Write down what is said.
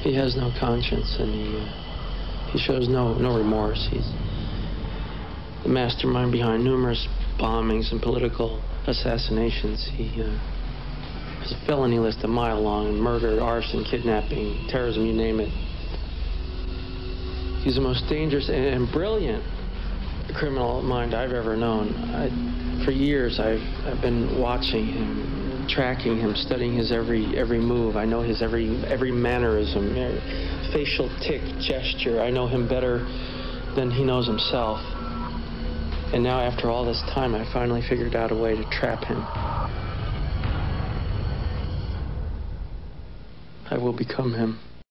He has no conscience, and he shows no remorse. He's the mastermind behind numerous bombings and political assassinations. He has a felony list a mile long: murder, arson, kidnapping, terrorism, you name it. He's the most dangerous and brilliant criminal mind I've ever known. For years, I've been watching him, tracking him, studying his every move. I know his every mannerism, facial tic, gesture. I know him better than he knows himself. And now, after all this time, I finally figured out a way to trap him. I will become him.